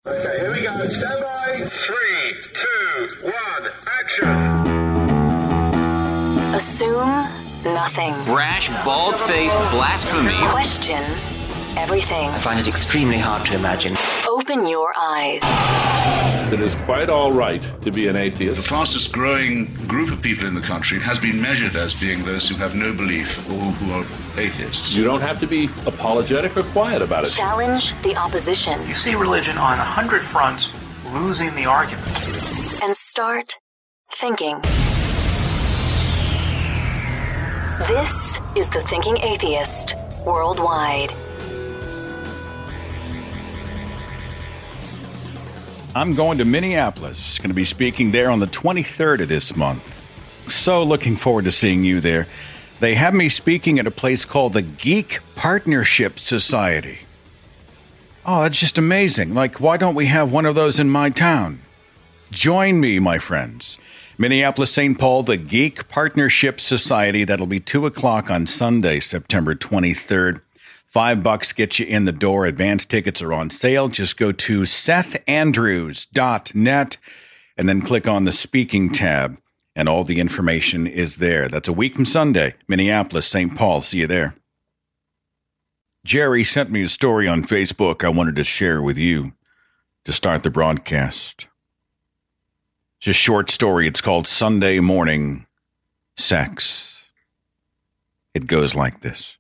Okay, here we go. Stand by. 3, 2, 1, action. Assume nothing. Brash, bald-faced blasphemy. Question everything. I find it extremely hard to imagine. Open your eyes. It is quite all right to be an atheist. The fastest growing group of people in the country has been measured as being those who have no belief or who are atheists. You don't have to be apologetic or quiet about it. Challenge the opposition. You see religion on 100 fronts losing the argument. And start thinking. This is The Thinking Atheist Worldwide. I'm going to Minneapolis. Going to be speaking there on the 23rd of this month. So looking forward to seeing you there. They have me speaking at a place called the Geek Partnership Society. Oh, that's just amazing. Like, why don't we have one of those in my town? Join me, my friends. Minneapolis, St. Paul, the Geek Partnership Society. That'll be 2 o'clock on Sunday, September 23rd. $5 gets you in the door. Advance tickets are on sale. Just go to sethandrews.net and then click on the speaking tab, and all the information is there. That's a week from Sunday. Minneapolis, St. Paul. See you there. Jerry sent me a story on Facebook I wanted to share with you to start the broadcast. It's a short story. It's called Sunday Morning Sex. It goes like this.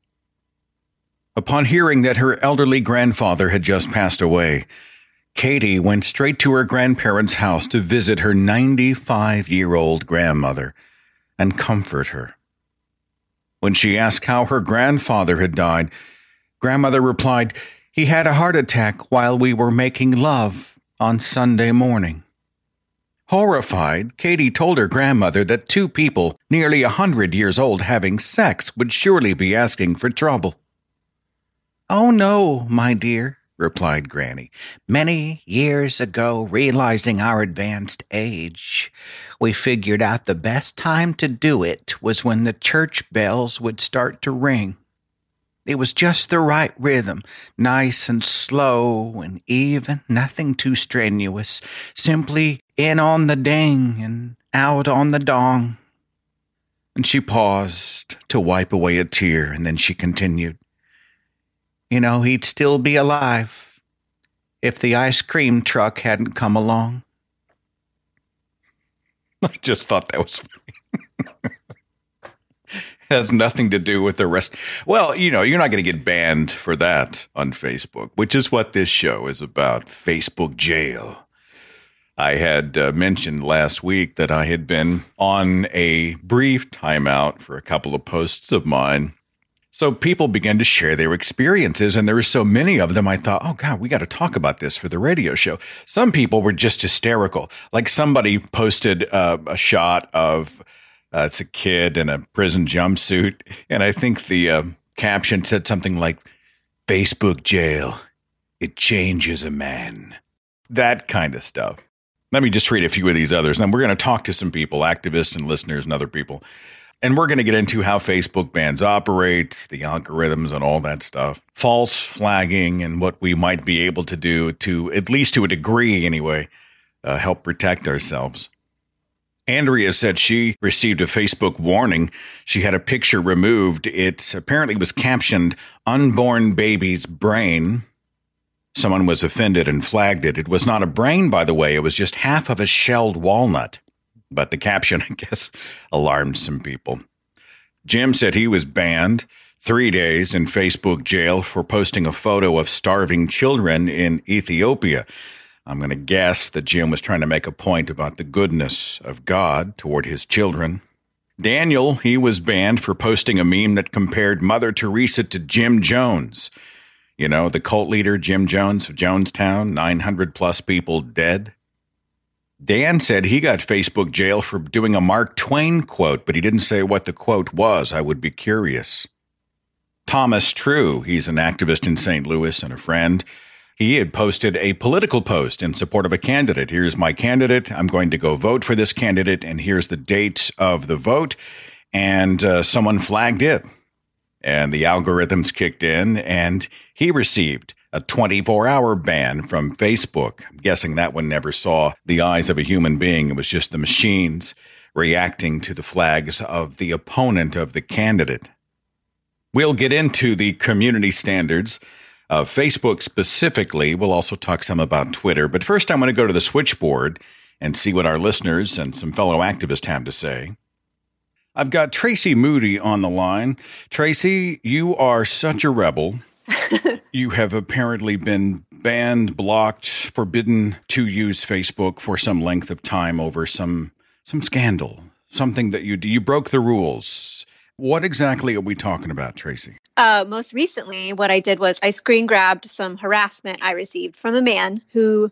Upon hearing that her elderly grandfather had just passed away, Katie went straight to her grandparents' house to visit her 95-year-old grandmother and comfort her. When she asked how her grandfather had died, Grandmother replied, "He had a heart attack while we were making love on Sunday morning." Horrified, Katie told her grandmother that two people nearly 100 years old having sex would surely be asking for trouble. "Oh, no, my dear," replied Granny. "Many years ago, realizing our advanced age, we figured out the best time to do it was when the church bells would start to ring. It was just the right rhythm, nice and slow and even, nothing too strenuous, simply in on the ding and out on the dong." And she paused to wipe away a tear, and then she continued, "You know, he'd still be alive if the ice cream truck hadn't come along." I just thought that was funny. Has nothing to do with the rest. Well, you know, you're not going to get banned for that on Facebook, which is what this show is about, Facebook jail. I had mentioned last week that I had been on a brief timeout for a couple of posts of mine. So people began to share their experiences, and there were so many of them, I thought, oh, God, we got to talk about this for the radio show. Some people were just hysterical. Like somebody posted a shot of it's a kid in a prison jumpsuit, and I think the caption said something like, "Facebook jail, it changes a man." That kind of stuff. Let me just read a few of these others. And we're going to talk to some people, activists and listeners and other people. And we're going to get into how Facebook bans operate, the algorithms and all that stuff, false flagging, and what we might be able to do to, at least to a degree anyway, help protect ourselves. Andrea said she received a Facebook warning. She had a picture removed. It apparently was captioned, "Unborn baby's brain." Someone was offended and flagged it. It was not a brain, by the way. It was just half of a shelled walnut. But the caption, I guess, alarmed some people. Jim said he was banned 3 days in Facebook jail for posting a photo of starving children in Ethiopia. I'm going to guess that Jim was trying to make a point about the goodness of God toward his children. Daniel, he was banned for posting a meme that compared Mother Teresa to Jim Jones. You know, the cult leader Jim Jones of Jonestown, 900 plus people dead. Dan said he got Facebook jail for doing a Mark Twain quote, but he didn't say what the quote was. I would be curious. Thomas True, he's an activist in St. Louis and a friend. He had posted a political post in support of a candidate. Here's my candidate. I'm going to go vote for this candidate, and here's the date of the vote. And someone flagged it, and the algorithms kicked in, and he received a 24-hour ban from Facebook. I'm guessing that one never saw the eyes of a human being. It was just the machines reacting to the flags of the opponent of the candidate. We'll get into the community standards of Facebook specifically. We'll also talk some about Twitter. But first, I'm going to go to the switchboard and see what our listeners and some fellow activists have to say. I've got Tracy Moody on the line. Tracy, you are such a rebel. You have apparently been banned, blocked, forbidden to use Facebook for some length of time over some scandal, something that you broke the rules. What exactly are we talking about, Tracy? Most recently, what I did was I screen grabbed some harassment I received from a man who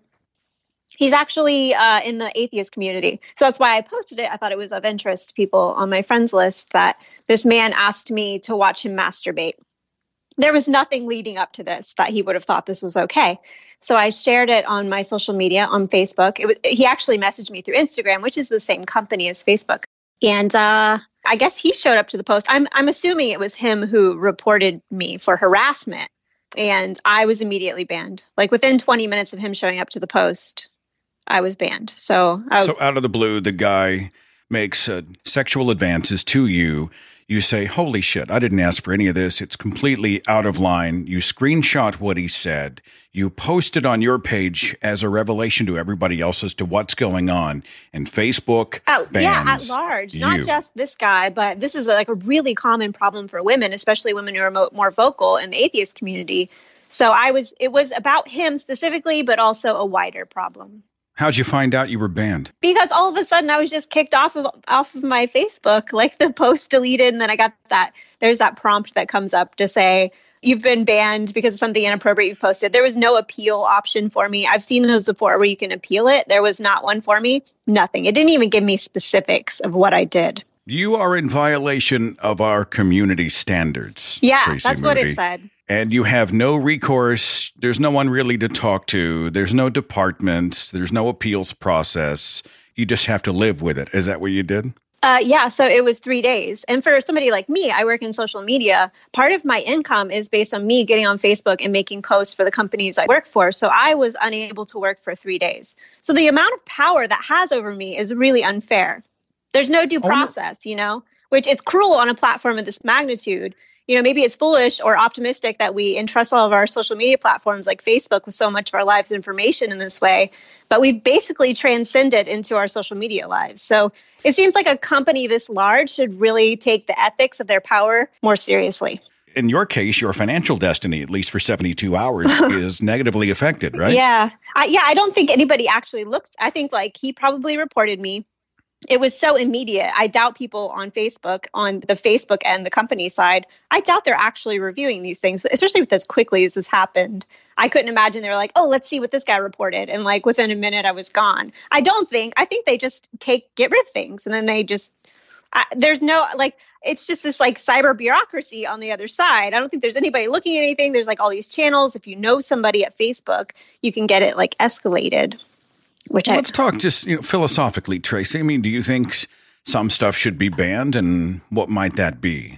he's actually in the atheist community. So that's why I posted it. I thought it was of interest to people on my friends list that this man asked me to watch him masturbate. There was nothing leading up to this that he would have thought this was okay. So I shared it on my social media on Facebook. He actually messaged me through Instagram, which is the same company as Facebook. And I guess he showed up to the post. I'm assuming it was him who reported me for harassment. And I was immediately banned. Like within 20 minutes of him showing up to the post, I was banned. So out of the blue, the guy makes sexual advances to you. You say, holy shit, I didn't ask for any of this. It's completely out of line. You screenshot what he said. You post it on your page as a revelation to everybody else as to what's going on. And Facebook bans at large. Not just this guy, but this is like a really common problem for women, especially women who are more vocal in the atheist community. So it was about him specifically, but also a wider problem. How'd you find out you were banned? Because all of a sudden I was just kicked off of my Facebook, like the post deleted. And then I got there's that prompt that comes up to say, you've been banned because of something inappropriate you've posted. There was no appeal option for me. I've seen those before where you can appeal it. There was not one for me. Nothing. It didn't even give me specifics of what I did. You are in violation of our community standards. Yeah, Tracy that's Moody. what it said. And you have no recourse. There's no one really to talk to. There's no department. There's no appeals process. You just have to live with it. Is that what you did? Yeah, so it was 3 days. And for somebody like me, I work in social media. Part of my income is based on me getting on Facebook and making posts for the companies I work for. So I was unable to work for 3 days. So the amount of power that has over me is really unfair. There's no due process, which it's cruel on a platform of this magnitude. Maybe it's foolish or optimistic that we entrust all of our social media platforms like Facebook with so much of our lives' information in this way, but we've basically transcended into our social media lives. So it seems like a company this large should really take the ethics of their power more seriously. In your case, your financial destiny, at least for 72 hours, is negatively affected, right? Yeah. I don't think anybody actually looks. I think he probably reported me. It was so immediate. I doubt people on Facebook, on the Facebook and the company side, I doubt they're actually reviewing these things, especially with as quickly as this happened. I couldn't imagine they were like, oh, let's see what this guy reported. And within a minute, I was gone. I think they just get rid of things. And then they just, there's no, it's just this cyber bureaucracy on the other side. I don't think there's anybody looking at anything. There's all these channels. If you know somebody at Facebook, you can get it escalated. Let's talk just philosophically, Tracy. I mean, do you think some stuff should be banned, and what might that be?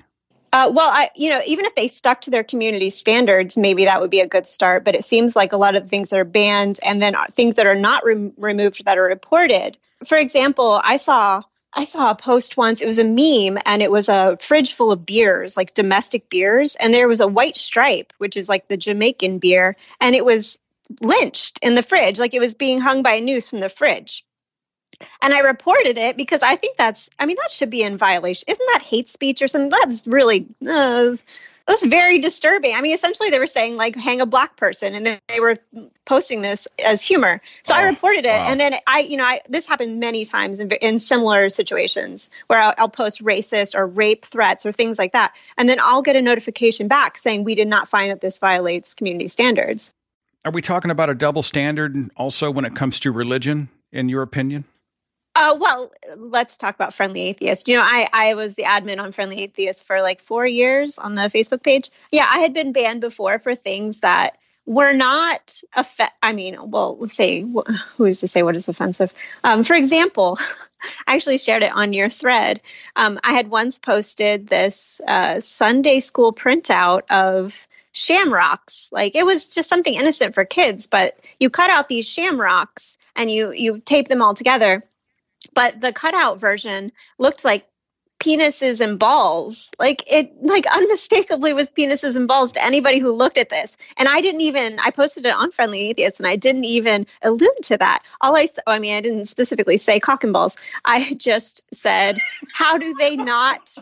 Even if they stuck to their community standards, maybe that would be a good start. But it seems like a lot of the things that are banned, and then things that are not removed that are reported. For example, I saw a post once. It was a meme, and it was a fridge full of beers, domestic beers, and there was a white stripe, which is the Jamaican beer, and it was lynched in the fridge, it was being hung by a noose from the fridge. And I reported it because I think that should be in violation. Isn't that hate speech or something? That's really, that's very disturbing. Essentially they were saying hang a black person, and then they were posting this as humor. So I reported it. Wow. And then this happened many times in similar situations where I'll post racist or rape threats or things like that. And then I'll get a notification back saying we did not find that this violates community standards. Are we talking about a double standard also when it comes to religion, in your opinion? Well, let's talk about Friendly Atheist. I was the admin on Friendly Atheist for 4 years on the Facebook page. Yeah, I had been banned before for things that were not let's say, who's to say what is offensive? For example, I actually shared it on your thread. I had once posted this Sunday school printout of shamrocks. Like, it was just something innocent for kids, but you cut out these shamrocks and you tape them all together. But the cutout version looked like penises and balls. It unmistakably was penises and balls to anybody who looked at this. And I posted it on Friendly Atheists, and I didn't even allude to that. I didn't specifically say cock and balls. I just said, how do they not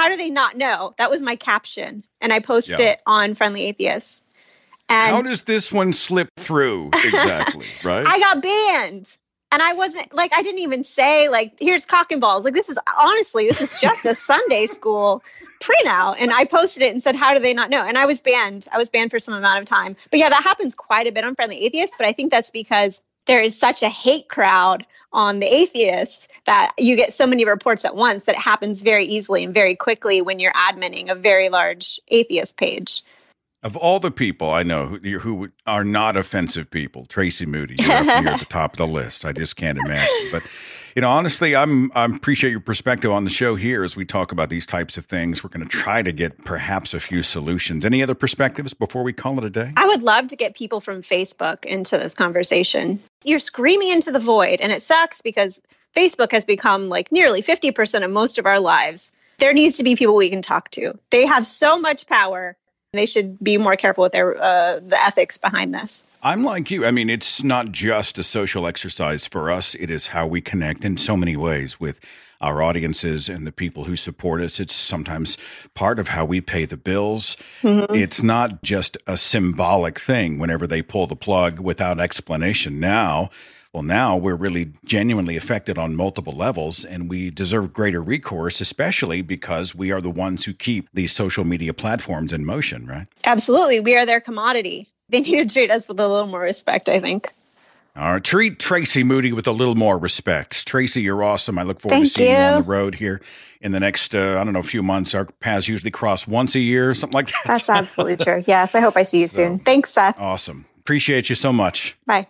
know? That was my caption. And I posted it on Friendly Atheists. And how does this one slip through exactly, right? I got banned. And I wasn't I didn't even say here's cock and balls. This is just a Sunday school printout. And I posted it and said, how do they not know? And I was banned. I was banned for some amount of time. But yeah, that happens quite a bit on Friendly Atheists. But I think that's because there is such a hate crowd on the atheists that you get so many reports at once that it happens very easily and very quickly when you're adminning a very large atheist page. Of all the people I know who are not offensive people, Tracy Moody, you're up here at the top of the list. I just can't imagine. But, honestly, I appreciate your perspective on the show here as we talk about these types of things. We're going to try to get perhaps a few solutions. Any other perspectives before we call it a day? I would love to get people from Facebook into this conversation. You're screaming into the void, and it sucks because Facebook has become nearly 50% of most of our lives. There needs to be people we can talk to. They have so much power. They should be more careful with their the ethics behind this. I'm like you. I mean, it's not just a social exercise for us. It is how we connect in so many ways with our audiences and the people who support us. It's sometimes part of how we pay the bills. Mm-hmm. It's not just a symbolic thing whenever they pull the plug without explanation. Now we're really genuinely affected on multiple levels, and we deserve greater recourse, especially because we are the ones who keep these social media platforms in motion, right? Absolutely. We are their commodity. They need to treat us with a little more respect, I think. All right. Treat Tracy Moody with a little more respect. Tracy, you're awesome. I look forward to seeing you on the road here in the next, few months. Our paths usually cross once a year, something like that. That's absolutely true. Yes. I hope I see you soon. Thanks, Seth. Awesome. Appreciate you so much. Bye.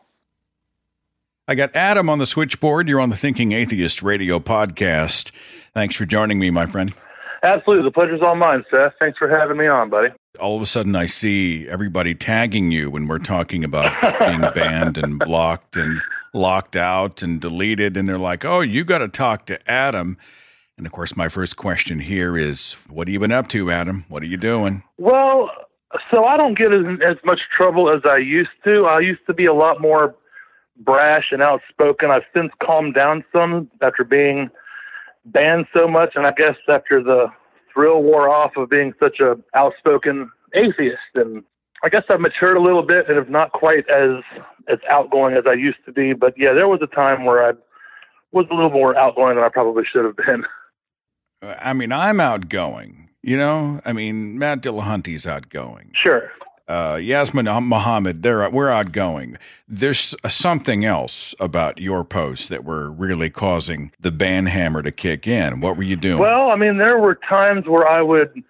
I got Adam on the switchboard. You're on the Thinking Atheist radio podcast. Thanks for joining me, my friend. Absolutely. The pleasure's all mine, Seth. Thanks for having me on, buddy. All of a sudden, I see everybody tagging you when we're talking about being banned and blocked and locked out and deleted. And they're like, oh, you got to talk to Adam. And, of course, my first question here is, what have you been up to, Adam? What are you doing? Well, so I don't get as much trouble as I used to. I used to be a lot more brash and outspoken. I've since calmed down some after being banned so much, and I guess after the thrill wore off of being such a outspoken atheist. And I guess I've matured a little bit and am not quite as outgoing as I used to be. But yeah, there was a time where I was a little more outgoing than I probably should have been. I mean, I'm outgoing, Matt Dillahunty's outgoing. Sure. Yasmin Mohammed, we're outgoing. There's something else about your posts that were really causing the ban hammer to kick in. What were you doing? Well, there were times where I would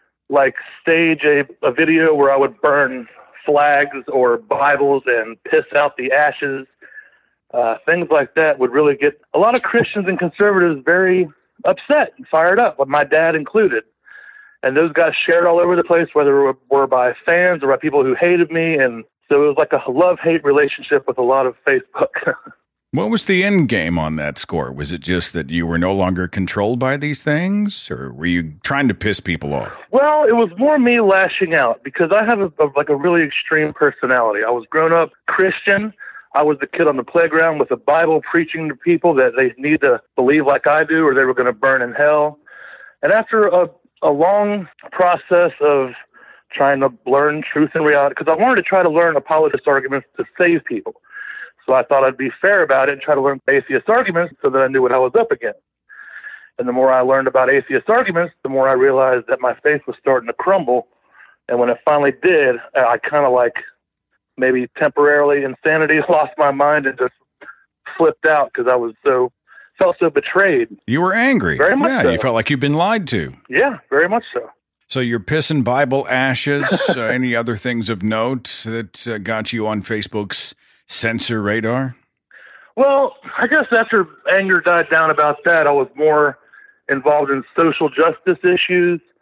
stage a video where I would burn flags or Bibles and piss out the ashes. Things like that would really get a lot of Christians and conservatives very upset and fired up, my dad included. And those guys shared all over the place, whether it were by fans or by people who hated me. And so it was like a love-hate relationship with a lot of Facebook. What was the end game on that score? Was it just that you were no longer controlled by these things? Or were you trying to piss people off? Well, it was more me lashing out because I have a really extreme personality. I was grown up Christian. I was the kid on the playground with a Bible preaching to people that they need to believe like I do or they were going to burn in hell. And after a long process of trying to learn truth and reality, because I wanted to try to learn apologist arguments to save people. So I thought I'd be fair about it and try to learn atheist arguments so that I knew what I was up against. And the more I learned about atheist arguments, the more I realized that my faith was starting to crumble. And when it finally did, I kind of maybe temporarily insanity lost my mind and just flipped out because I was felt so betrayed. You were angry. Very much so. You felt like you've been lied to. Yeah, very much so. So you're pissing Bible ashes. Any other things of note that got you on Facebook's censor radar? Well, I guess after anger died down about that, I was more involved in social justice issues.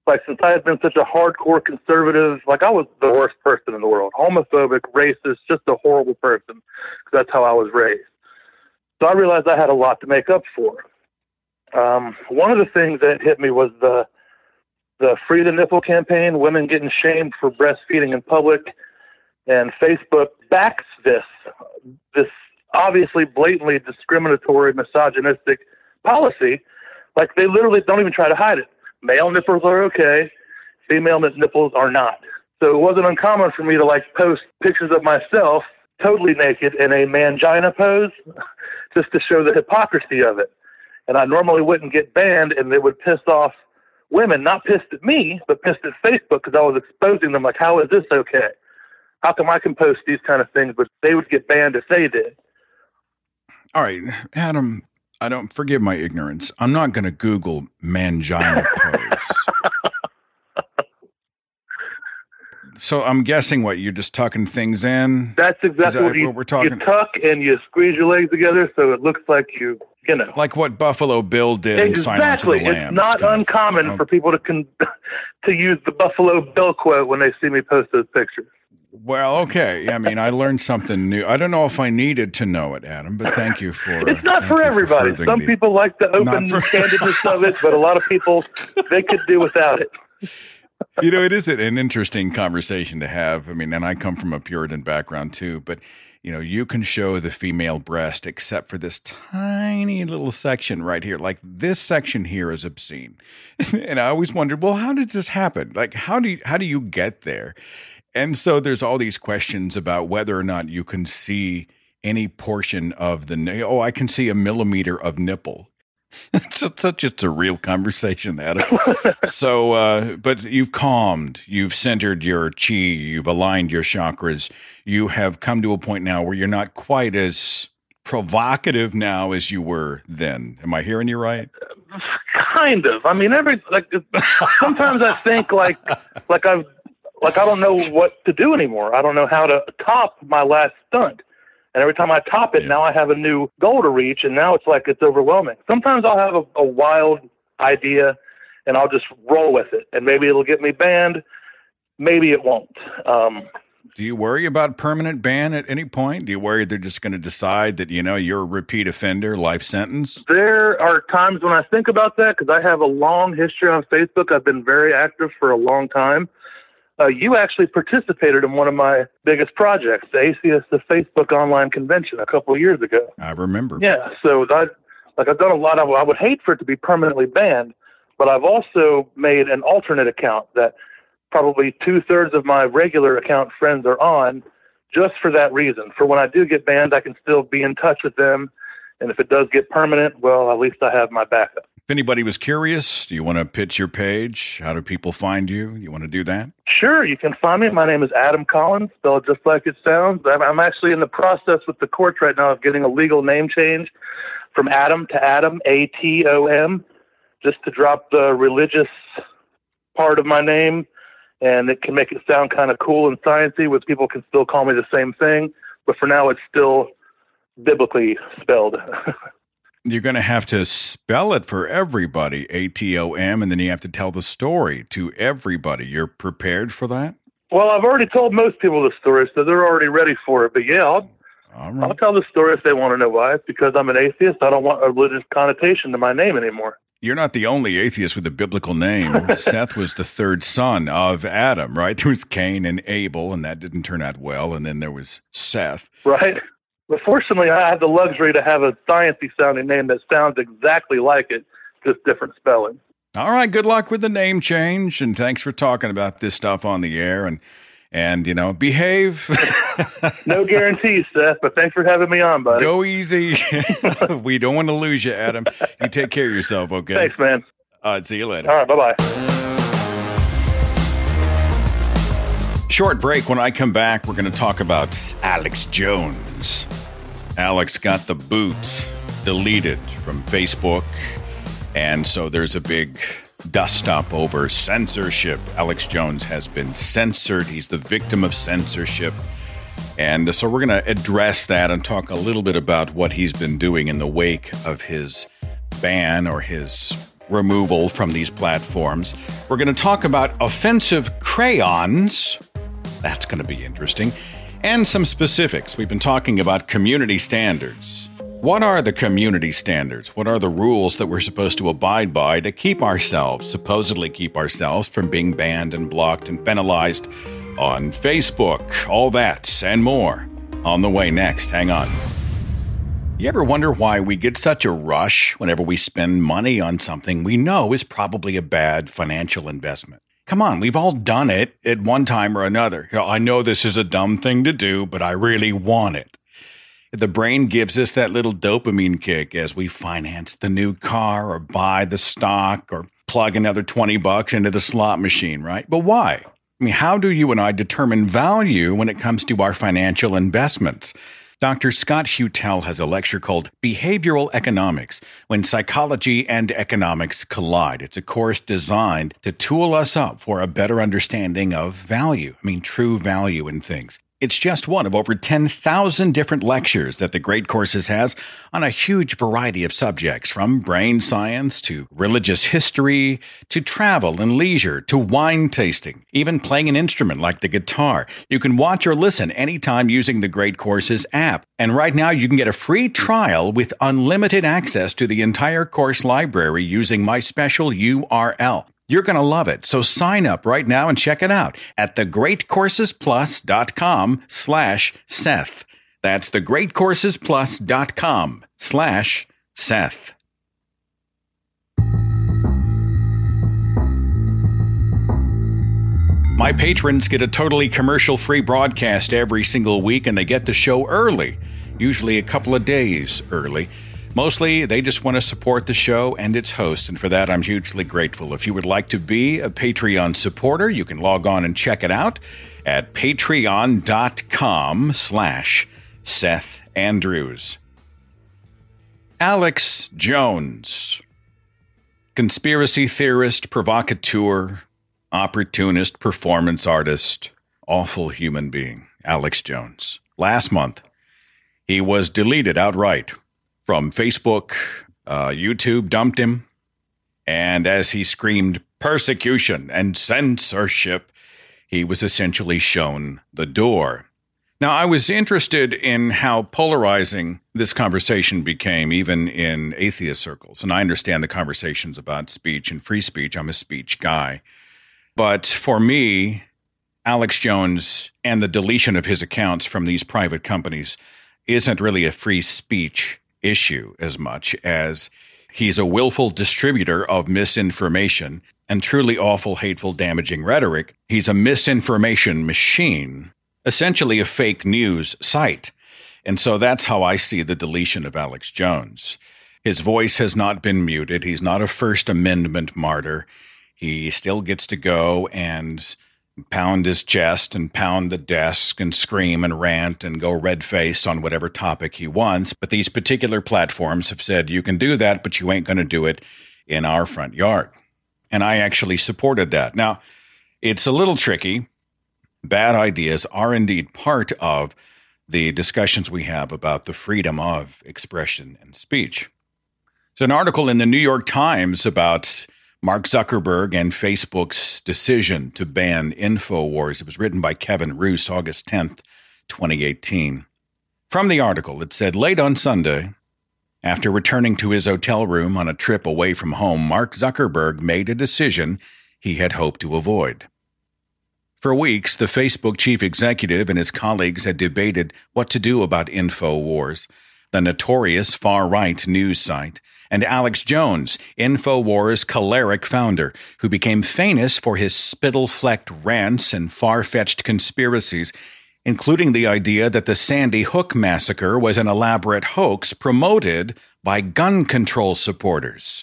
Like, since I had been such a hardcore conservative, like, I was the worst person in the world. Homophobic, racist, just a horrible person. Because that's how I was raised. So I realized I had a lot to make up for. One of the things that hit me was the Free the Nipple campaign, women getting shamed for breastfeeding in public. And Facebook backs this obviously blatantly discriminatory, misogynistic policy. Like, they literally don't even try to hide it. Male nipples are okay. Female nipples are not. So it wasn't uncommon for me to, like, post pictures of myself totally naked in a mangina pose just to show the hypocrisy of it. And I normally wouldn't get banned, and it would piss off women, not pissed at me, but pissed at Facebook because I was exposing them. Like, how is this okay? How come I can post these kind of things, but they would get banned if they did? All right, Adam, I don't forgive my ignorance. I'm not going to Google mangina pose. So I'm guessing what you're just tucking things in. That's exactly what we're talking. You tuck and you squeeze your legs together so it looks like you know, like what Buffalo Bill did in Silence of the Lambs. It's not uncommon for people to use the Buffalo Bill quote when they see me post those pictures. Well, okay. I mean, I learned something new. I don't know if I needed to know it, Adam, but thank you for. It's not for everybody. Some people like the open candidness of it, but a lot of people, they could do without it. You know, it is an interesting conversation to have. I mean, and I come from a Puritan background too, but you know, you can show the female breast except for this tiny little section right here. Like, this section here is obscene. And I always wondered, well, how did this happen? Like, how do you get there? And so there's all these questions about whether or not you can see any portion of the, I can see a millimeter of nipple. It's such a real conversation, Adam. So, but you've calmed, you've centered your chi, you've aligned your chakras. You have come to a point now where you're not quite as provocative now as you were then. Am I hearing you right? Kind of. I mean, sometimes I think like I don't know what to do anymore. I don't know how to top my last stunt. And every time I top it, now I have a new goal to reach, and now it's like it's overwhelming. Sometimes I'll have a wild idea, and I'll just roll with it. And maybe it'll get me banned. Maybe it won't. Do you worry about permanent ban at any point? Do you worry they're just going to decide that, you know, you're a repeat offender, life sentence? There are times when I think about that because I have a long history on Facebook. I've been very active for a long time. You actually participated in one of my biggest projects, the Atheist of Facebook online convention a couple of years ago. I remember. Yeah, so I've done a lot of. I would hate for it to be permanently banned, but I've also made an alternate account that probably 2/3 of my regular account friends are on, just for that reason. For when I do get banned, I can still be in touch with them, and if it does get permanent, well, at least I have my backup. If anybody was curious, do you want to pitch your page? How do people find you? You want to do that? Sure, you can find me. My name is Adam Collins, spelled just like it sounds. I'm actually in the process with the courts right now of getting a legal name change from Adam to Adam, A-T-O-M, just to drop the religious part of my name, and it can make it sound kind of cool and sciencey, where people can still call me the same thing, but for now it's still biblically spelled. You're going to have to spell it for everybody, A-T-O-M, and then you have to tell the story to everybody. You're prepared for that? Well, I've already told most people the story, so they're already ready for it. But yeah, I'll tell the story if they want to know why. It's because I'm an atheist. I don't want a religious connotation to my name anymore. You're not the only atheist with a biblical name. Seth was the third son of Adam, right? There was Cain and Abel, and that didn't turn out well. And then there was Seth. Right. But fortunately, I have the luxury to have a sciencey-sounding name that sounds exactly like it, just different spelling. All right, good luck with the name change, and thanks for talking about this stuff on the air, and you know, behave. No guarantees, Seth, but thanks for having me on, buddy. Go easy. We don't want to lose you, Adam. You take care of yourself, okay? Thanks, man. See you later. All right, bye-bye. Short break. When I come back, we're going to talk about Alex Jones. Alex got the boot deleted from Facebook, and so there's a big dust-up over censorship. Alex Jones has been censored. He's the victim of censorship. And so we're going to address that and talk a little bit about what he's been doing in the wake of his ban or his removal from these platforms. We're going to talk about offensive crayons. That's going to be interesting. And some specifics. We've been talking about community standards. What are the community standards? What are the rules that we're supposed to abide by to supposedly keep ourselves from being banned and blocked and penalized on Facebook? All that and more on the way next. Hang on. You ever wonder why we get such a rush whenever we spend money on something we know is probably a bad financial investment? Come on, we've all done it at one time or another. I know this is a dumb thing to do, but I really want it. The brain gives us that little dopamine kick as we finance the new car or buy the stock or plug another $20 into the slot machine, right? But why? I mean, how do you and I determine value when it comes to our financial investments? Dr. Scott Huettel has a lecture called Behavioral Economics, When Psychology and Economics Collide. It's a course designed to tool us up for a better understanding of value. True value in things. It's just one of over 10,000 different lectures that the Great Courses has on a huge variety of subjects, from brain science to religious history to travel and leisure to wine tasting, even playing an instrument like the guitar. You can watch or listen anytime using the Great Courses app. And right now you can get a free trial with unlimited access to the entire course library using my special URL. You're going to love it. So sign up right now and check it out at thegreatcoursesplus.com/Seth. That's thegreatcoursesplus.com/Seth. My patrons get a totally commercial-free broadcast every single week, and they get the show early, usually a couple of days early. Mostly, they just want to support the show and its host, and for that, I'm hugely grateful. If you would like to be a Patreon supporter, you can log on and check it out at patreon.com/Seth Andrews. Alex Jones, conspiracy theorist, provocateur, opportunist, performance artist, awful human being, Alex Jones. Last month, he was deleted outright from Facebook. YouTube dumped him, and as he screamed persecution and censorship, he was essentially shown the door. Now, I was interested in how polarizing this conversation became, even in atheist circles, and I understand the conversations about speech and free speech. I'm a speech guy. But for me, Alex Jones and the deletion of his accounts from these private companies isn't really a free speech issue as much as he's a willful distributor of misinformation and truly awful, hateful, damaging rhetoric. He's a misinformation machine, essentially a fake news site. And so that's how I see the deletion of Alex Jones. His voice has not been muted. He's not a First Amendment martyr. He still gets to go and pound his chest and pound the desk and scream and rant and go red-faced on whatever topic he wants. But these particular platforms have said, you can do that, but you ain't going to do it in our front yard. And I actually supported that. Now, it's a little tricky. Bad ideas are indeed part of the discussions we have about the freedom of expression and speech. There's an article in the New York Times about Mark Zuckerberg and Facebook's decision to ban InfoWars. It was written by Kevin Roose, August 10th, 2018. From the article, it said, late on Sunday, after returning to his hotel room on a trip away from home, Mark Zuckerberg made a decision he had hoped to avoid. For weeks, the Facebook chief executive and his colleagues had debated what to do about InfoWars, the notorious far-right news site, and Alex Jones, InfoWars' choleric founder, who became famous for his spittle-flecked rants and far-fetched conspiracies, including the idea that the Sandy Hook massacre was an elaborate hoax promoted by gun control supporters.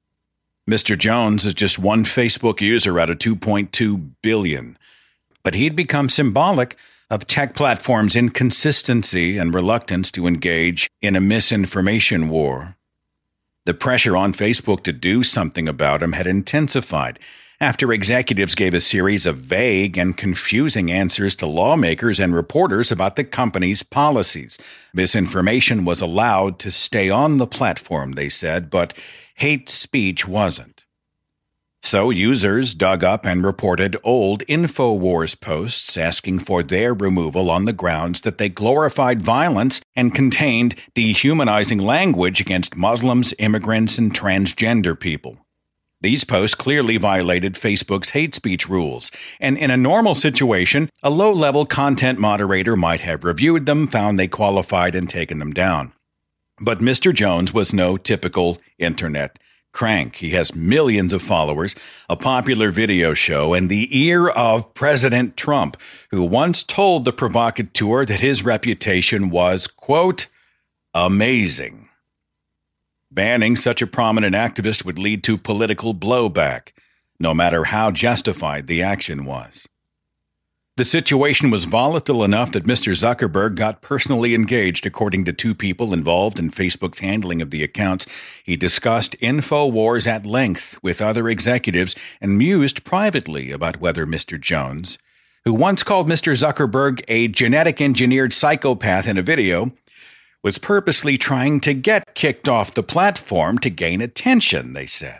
Mr. Jones is just one Facebook user out of 2.2 billion, but he'd become symbolic of tech platforms' inconsistency and reluctance to engage in a misinformation war. The pressure on Facebook to do something about him had intensified after executives gave a series of vague and confusing answers to lawmakers and reporters about the company's policies. Misinformation was allowed to stay on the platform, they said, but hate speech wasn't. So users dug up and reported old InfoWars posts asking for their removal on the grounds that they glorified violence and contained dehumanizing language against Muslims, immigrants, and transgender people. These posts clearly violated Facebook's hate speech rules, and in a normal situation, a low-level content moderator might have reviewed them, found they qualified, and taken them down. But Mr. Jones was no typical internet crank. He has millions of followers, a popular video show, and the ear of President Trump, who once told the provocateur that his reputation was, quote, amazing. Banning such a prominent activist would lead to political blowback, no matter how justified the action was. The situation was volatile enough that Mr. Zuckerberg got personally engaged, according to two people involved in Facebook's handling of the accounts. He discussed InfoWars at length with other executives and mused privately about whether Mr. Jones, who once called Mr. Zuckerberg a genetic engineered psychopath in a video, was purposely trying to get kicked off the platform to gain attention, they said.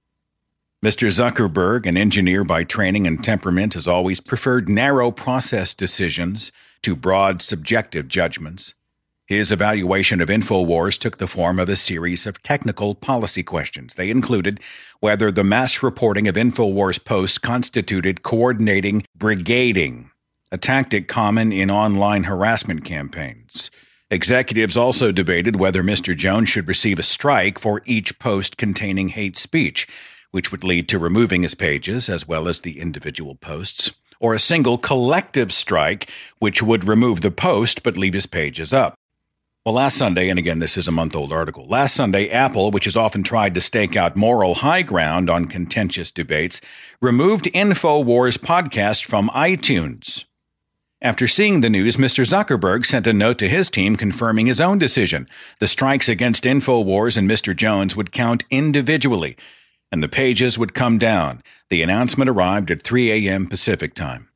Mr. Zuckerberg, an engineer by training and temperament, has always preferred narrow process decisions to broad subjective judgments. His evaluation of InfoWars took the form of a series of technical policy questions. They included whether the mass reporting of InfoWars posts constituted coordinating brigading, a tactic common in online harassment campaigns. Executives also debated whether Mr. Jones should receive a strike for each post containing hate speech, which would lead to removing his pages as well as the individual posts, or a single collective strike, which would remove the post but leave his pages up. Well, last Sunday, and again, this is a month-old article, last Sunday, Apple, which has often tried to stake out moral high ground on contentious debates, removed InfoWars podcast from iTunes. After seeing the news, Mr. Zuckerberg sent a note to his team confirming his own decision. The strikes against InfoWars and Mr. Jones would count individually, and the pages would come down. The announcement arrived at 3 a.m. Pacific time.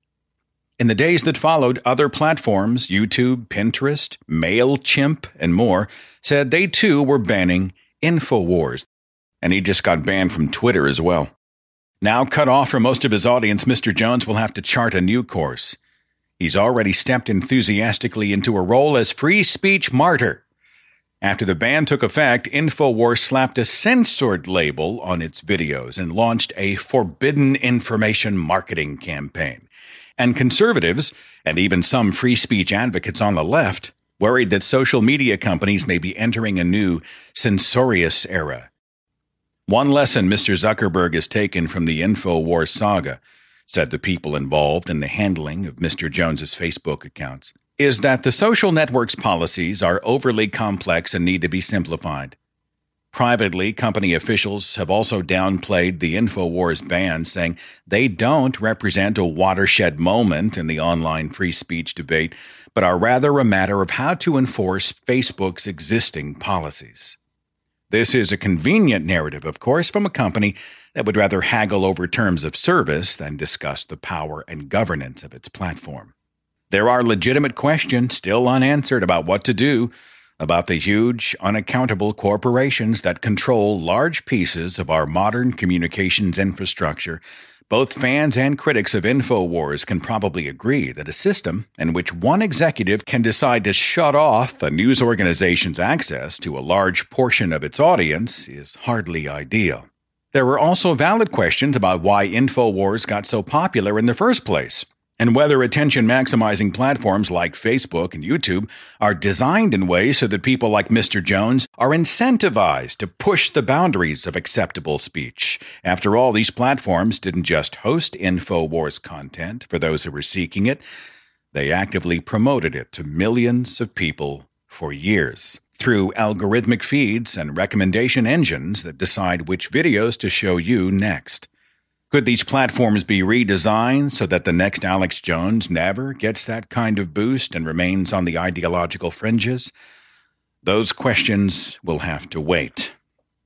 In the days that followed, other platforms, YouTube, Pinterest, MailChimp, and more, said they too were banning InfoWars. And he just got banned from Twitter as well. Now cut off from most of his audience, Mr. Jones will have to chart a new course. He's already stepped enthusiastically into a role as free speech martyr. After the ban took effect, InfoWars slapped a censored label on its videos and launched a forbidden information marketing campaign. And conservatives, and even some free speech advocates on the left, worried that social media companies may be entering a new censorious era. One lesson Mr. Zuckerberg has taken from the InfoWars saga, said the people involved in the handling of Mr. Jones's Facebook accounts, is that the social network's policies are overly complex and need to be simplified. Privately, company officials have also downplayed the InfoWars ban, saying they don't represent a watershed moment in the online free speech debate, but are rather a matter of how to enforce Facebook's existing policies. This is a convenient narrative, of course, from a company that would rather haggle over terms of service than discuss the power and governance of its platform. There are legitimate questions still unanswered about what to do about the huge, unaccountable corporations that control large pieces of our modern communications infrastructure. Both fans and critics of InfoWars can probably agree that a system in which one executive can decide to shut off a news organization's access to a large portion of its audience is hardly ideal. There were also valid questions about why InfoWars got so popular in the first place, and whether attention-maximizing platforms like Facebook and YouTube are designed in ways so that people like Mr. Jones are incentivized to push the boundaries of acceptable speech. After all, these platforms didn't just host InfoWars content for those who were seeking it. They actively promoted it to millions of people for years through algorithmic feeds and recommendation engines that decide which videos to show you next. Could these platforms be redesigned so that the next Alex Jones never gets that kind of boost and remains on the ideological fringes? Those questions will have to wait.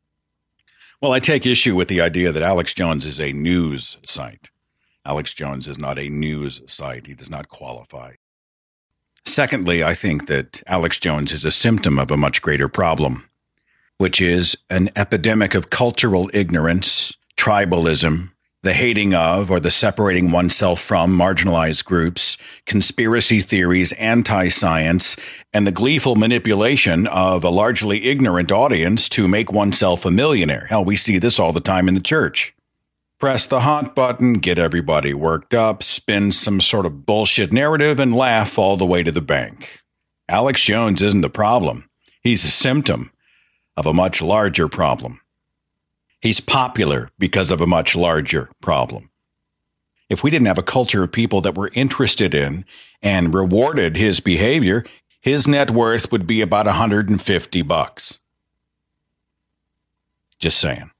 Well, I take issue with the idea that Alex Jones is a news site. Alex Jones is not a news site. He does not qualify. Secondly, I think that Alex Jones is a symptom of a much greater problem, which is an epidemic of cultural ignorance tribalism, the hating of or the separating oneself from marginalized groups, conspiracy theories, anti-science, and the gleeful manipulation of a largely ignorant audience to make oneself a millionaire. Hell, we see this all the time in the church. Press the hot button, get everybody worked up, spin some sort of bullshit narrative, and laugh all the way to the bank. Alex Jones isn't the problem. He's a symptom of a much larger problem. He's popular because of a much larger problem. If we didn't have a culture of people that were interested in and rewarded his behavior, his net worth would be about $150. Just saying.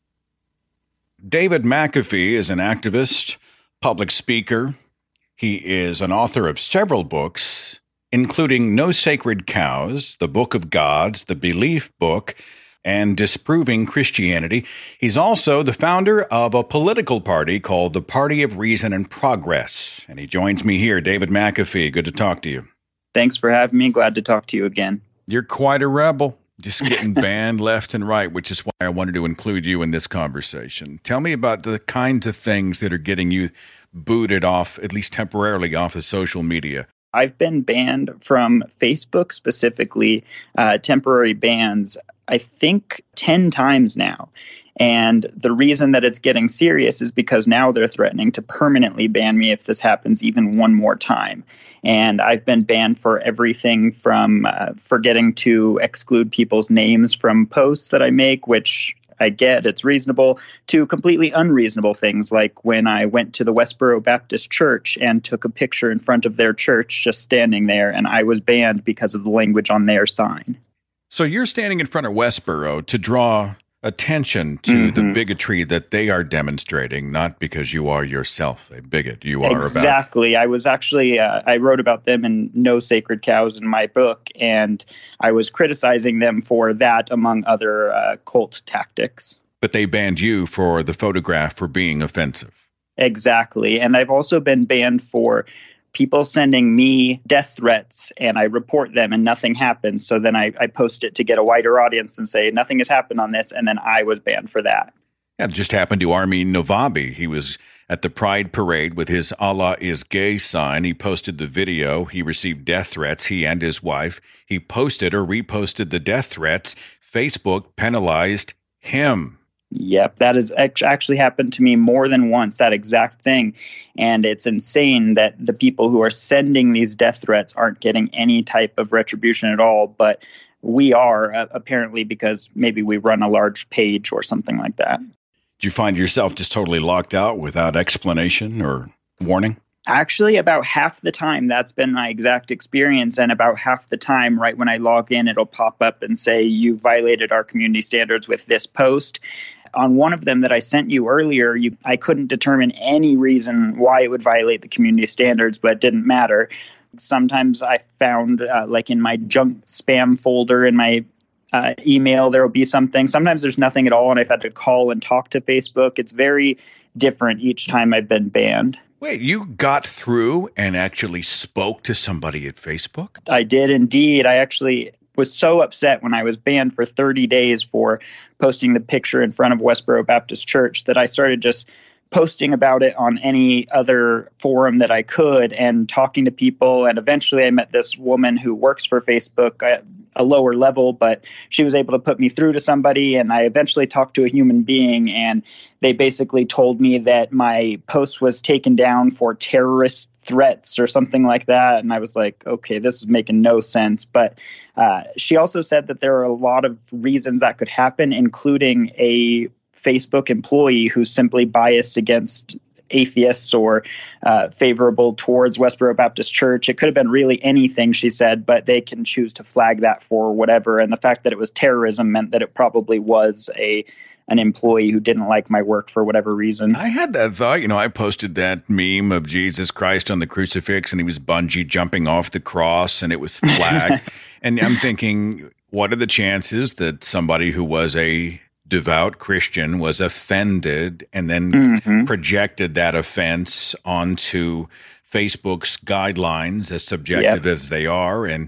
David McAfee is an activist, public speaker. He is an author of several books, including No Sacred Cows, The Book of Gods, The Belief Book, and Disproving Christianity. He's also the founder of a political party called the Party of Reason and Progress. And he joins me here. David McAfee, good to talk to you. Thanks for having me. Glad to talk to you again. You're quite a rebel, just getting banned left and right, which is why I wanted to include you in this conversation. Tell me about the kinds of things that are getting you booted off, at least temporarily, off of social media. I've been banned from Facebook, specifically temporary bans, I think 10 times now. And the reason that it's getting serious is because now they're threatening to permanently ban me if this happens even one more time. And I've been banned for everything from forgetting to exclude people's names from posts that I make, which I get, it's reasonable, to completely unreasonable things, like when I went to the Westboro Baptist Church and took a picture in front of their church just standing there, and I was banned because of the language on their sign. So you're standing in front of Westboro to draw attention to the bigotry that they are demonstrating, not because you are yourself a bigot. You are exactly. I was actually, I wrote about them in No Sacred Cows in my book, and I was criticizing them for that, among other cult tactics. But they banned you for the photograph for being offensive. Exactly. And I've also been banned for people sending me death threats, and I report them and nothing happens. So then I post it to get a wider audience and say nothing has happened on this. And then I was banned for that. Yeah, it just happened to Armin Novabi. He was at the Pride Parade with his Allah is gay sign. He posted the video. He received death threats, he and his wife. He posted or reposted the death threats. Facebook penalized him. Yep, that has actually happened to me more than once, that exact thing. And it's insane that the people who are sending these death threats aren't getting any type of retribution at all. But we are, apparently, because maybe we run a large page or something like that. Do you find yourself just totally locked out without explanation or warning? Actually, about half the time, that's been my exact experience. And about half the time, right when I log in, it'll pop up and say, you violated our community standards with this post. On one of them that I sent you earlier, I couldn't determine any reason why it would violate the community standards, but it didn't matter. Sometimes I found, like in my junk spam folder in my email, there will be something. Sometimes there's nothing at all, and I've had to call and talk to Facebook. It's very different each time I've been banned. Wait, you got through and actually spoke to somebody at Facebook? I did indeed. I actually was so upset when I was banned for 30 days for posting the picture in front of Westboro Baptist Church that I started just posting about it on any other forum that I could and talking to people. And eventually I met this woman who works for Facebook at a lower level, but she was able to put me through to somebody. And I eventually talked to a human being, and they basically told me that my post was taken down for terrorist threats or something like that. And I was like, okay, this is making no sense. But she also said that there are a lot of reasons that could happen, including a Facebook employee who's simply biased against atheists or favorable towards Westboro Baptist Church. It could have been really anything, she said, but they can choose to flag that for whatever. And the fact that it was terrorism meant that it probably was an employee who didn't like my work for whatever reason. I had that thought. I posted that meme of Jesus Christ on the crucifix, and he was bungee jumping off the cross, and it was flagged. And I'm thinking, what are the chances that somebody who was a devout Christian was offended and then projected that offense onto Facebook's guidelines, as subjective as they are, and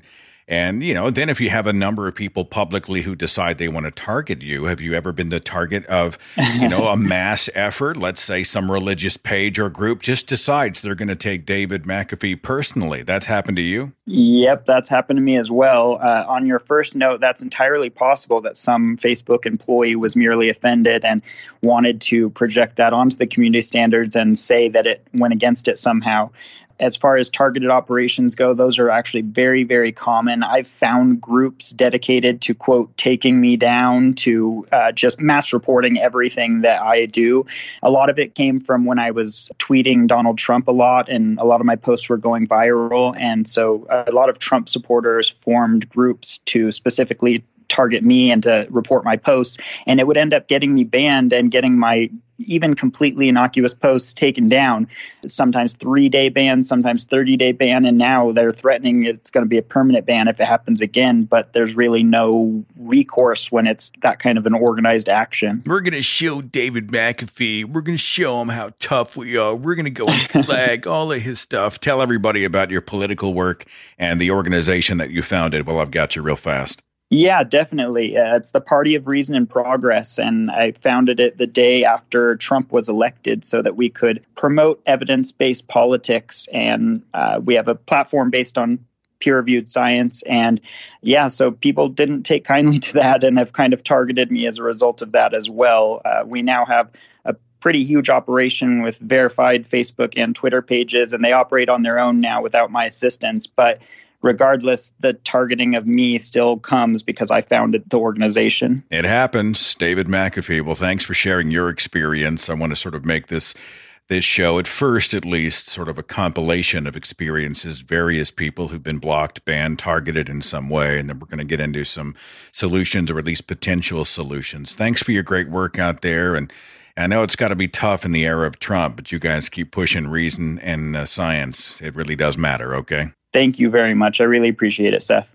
And, then if you have a number of people publicly who decide they want to target you, have you ever been the target of, a mass effort? Let's say some religious page or group just decides they're going to take David McAfee personally. That's happened to you? Yep, that's happened to me as well. On your first note, that's entirely possible that some Facebook employee was merely offended and wanted to project that onto the community standards and say that it went against it somehow. As far as targeted operations go, those are actually very, very common. I've found groups dedicated to, quote, taking me down, to just mass reporting everything that I do. A lot of it came from when I was tweeting Donald Trump a lot, and a lot of my posts were going viral. And so a lot of Trump supporters formed groups to specifically target me and to report my posts. And it would end up getting me banned and getting my even completely innocuous posts taken down, sometimes 3-day ban, sometimes 30-day ban. And now they're threatening it's going to be a permanent ban if it happens again. But there's really no recourse when it's that kind of an organized action. We're going to show David McAfee. We're going to show him how tough we are. We're going to go and flag all of his stuff. Tell everybody about your political work and the organization that you founded. Well, I've got you real fast. Yeah, definitely. It's the Party of Reason and Progress, and I founded it the day after Trump was elected so that we could promote evidence-based politics, and we have a platform based on peer-reviewed science. And yeah, so people didn't take kindly to that and have kind of targeted me as a result of that as well. We now have a pretty huge operation with verified Facebook and Twitter pages, and they operate on their own now without my assistance. But regardless, the targeting of me still comes because I founded the organization. It happens. David McAfee, well, thanks for sharing your experience. I want to sort of make this show, at first at least, sort of a compilation of experiences, various people who've been blocked, banned, targeted in some way, and then we're going to get into some solutions, or at least potential solutions. Thanks for your great work out there, and I know it's got to be tough in the era of Trump, but you guys keep pushing reason and science. It really does matter, okay? Thank you very much. I really appreciate it, Seth.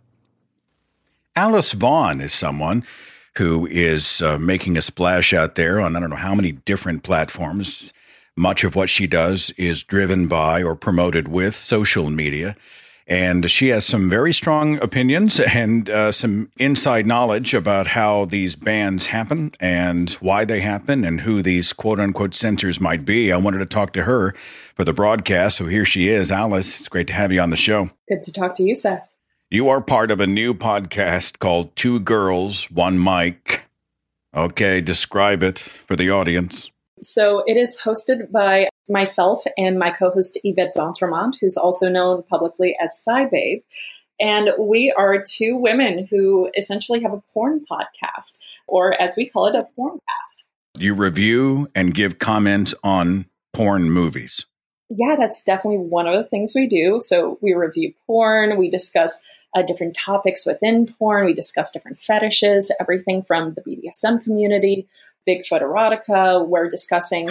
Alice Vaughn is someone who is making a splash out there on I don't know how many different platforms. Much of what she does is driven by or promoted with social media. And she has some very strong opinions and some inside knowledge about how these bans happen and why they happen and who these quote-unquote censors might be. I wanted to talk to her for the broadcast, so here she is. Alice, it's great to have you on the show. Good to talk to you, Seth. You are part of a new podcast called Two Girls, One Mic. Okay, describe it for the audience. So it is hosted by myself and my co-host Yvette D'Entremont, who's also known publicly as SciBabe. And we are two women who essentially have a porn podcast, or as we call it, a porncast. You review and give comments on porn movies. Yeah, that's definitely one of the things we do. So we review porn, we discuss different topics within porn, we discuss different fetishes, everything from the BDSM community, Bigfoot erotica. We're discussing,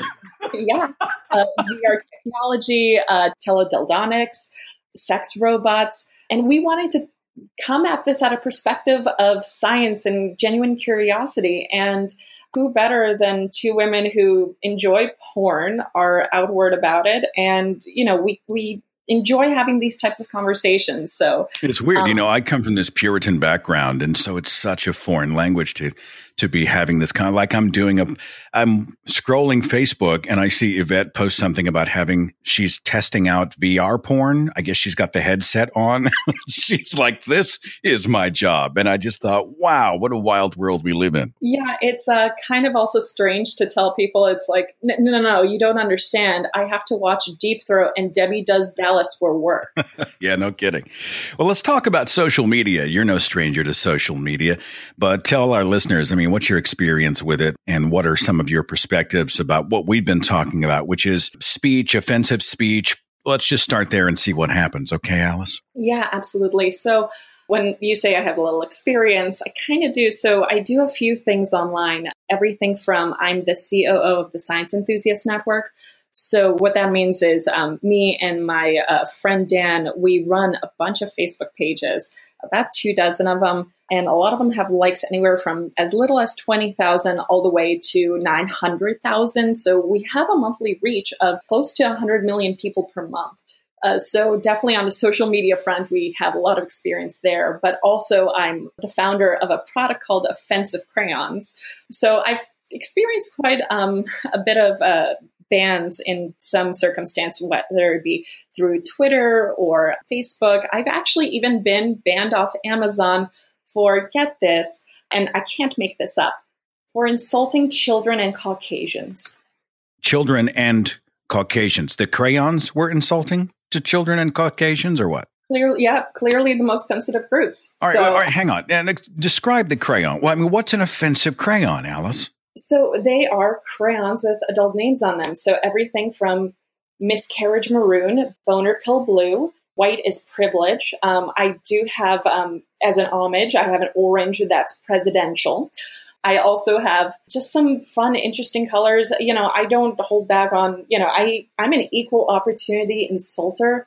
VR technology, teledildonics, sex robots. And we wanted to come at this at a perspective of science and genuine curiosity. And who better than two women who enjoy porn, are outward about it. And, we enjoy having these types of conversations. So it's weird. I come from this Puritan background, and so it's such a foreign language to be having this kind of, like, I'm scrolling Facebook and I see Yvette post something about she's testing out VR porn. I guess she's got the headset on. She's like, this is my job. And I just thought, wow, what a wild world we live in. Yeah, it's kind of also strange to tell people. It's like, no, you don't understand. I have to watch Deep Throat and Debbie Does Dallas for work. Yeah, no kidding. Well, let's talk about social media. You're no stranger to social media, but tell our listeners, what's your experience with it, and what are some of your perspectives about what we've been talking about, which is speech, offensive speech. Let's just start there and see what happens. Okay, Alice? Yeah, absolutely. So when you say I have a little experience, I kind of do. So I do a few things online, everything from I'm the COO of the Science Enthusiast Network. So what that means is me and my friend Dan, we run a bunch of Facebook pages, about 24 of them. And a lot of them have likes anywhere from as little as 20,000 all the way to 900,000. So we have a monthly reach of close to 100 million people per month. So definitely on the social media front, we have a lot of experience there. But also I'm the founder of a product called Offensive Crayons. So I've experienced quite a bit of bans in some circumstance, whether it be through Twitter or Facebook. I've actually even been banned off Amazon for, get this, and I can't make this up, for insulting children and Caucasians. Children and Caucasians. The crayons were insulting to children and Caucasians, or what? Clearly the most sensitive groups. All right, hang on. And describe the crayon. Well, I mean, what's an offensive crayon, Alice? So they are crayons with adult names on them. So everything from Miscarriage Maroon, Boner Pill Blue, White is Privilege. I do have, as an homage, I have an orange that's presidential. I also have just some fun, interesting colors. I don't hold back on, I'm an equal opportunity insulter.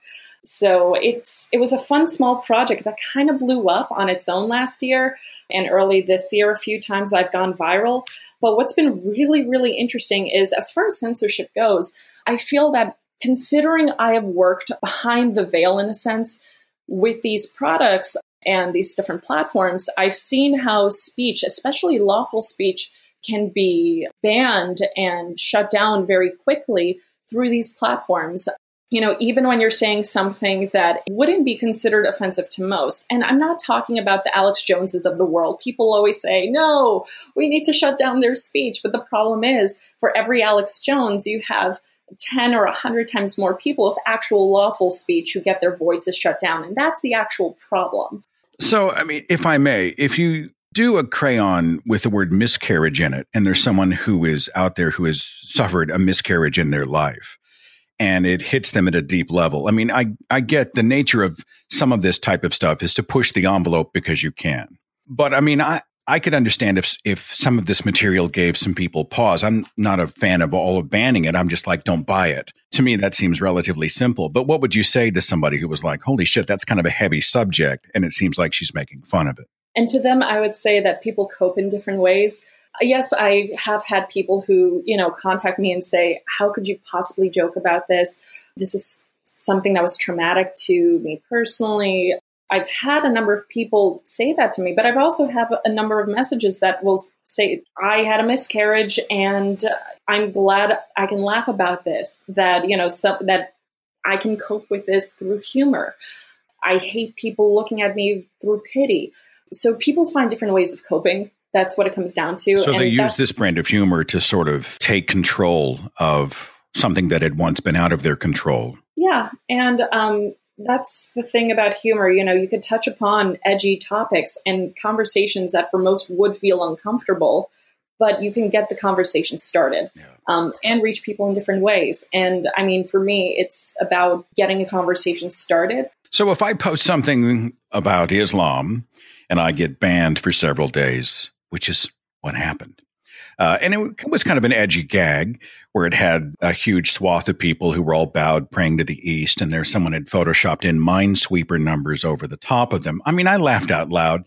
So it was a fun, small project that kind of blew up on its own last year and early this year. A few times I've gone viral. But what's been really, really interesting is, as far as censorship goes, I feel that considering I have worked behind the veil, in a sense, with these products and these different platforms, I've seen how speech, especially lawful speech, can be banned and shut down very quickly through these platforms. Even when you're saying something that wouldn't be considered offensive to most. And I'm not talking about the Alex Joneses of the world. People always say, no, we need to shut down their speech. But the problem is, for every Alex Jones, you have 10 or 100 times more people with actual lawful speech who get their voices shut down. And that's the actual problem. So, I mean, if I may, if you do a crayon with the word miscarriage in it, and there's someone who is out there who has suffered a miscarriage in their life, and it hits them at a deep level. I mean, I get the nature of some of this type of stuff is to push the envelope because you can. But I mean, I could understand if some of this material gave some people pause. I'm not a fan of all of banning it. I'm just like, don't buy it. To me, that seems relatively simple. But what would you say to somebody who was like, holy shit, that's kind of a heavy subject, and it seems like she's making fun of it? And to them, I would say that people cope in different ways. Yes, I have had people who, contact me and say, how could you possibly joke about this? This is something that was traumatic to me personally. I've had a number of people say that to me, but I've also have a number of messages that will say, I had a miscarriage and I'm glad I can laugh about this, that, that I can cope with this through humor. I hate people looking at me through pity. So people find different ways of coping. That's what it comes down to. So they use this brand of humor to sort of take control of something that had once been out of their control. Yeah. And that's the thing about humor. You could touch upon edgy topics and conversations that for most would feel uncomfortable, but you can get the conversation started and reach people in different ways. And I mean, for me, it's about getting a conversation started. So if I post something about Islam and I get banned for several days, which is what happened. And it was kind of an edgy gag where it had a huge swath of people who were all bowed praying to the east, and there's someone had photoshopped in Minesweeper numbers over the top of them. I mean, I laughed out loud.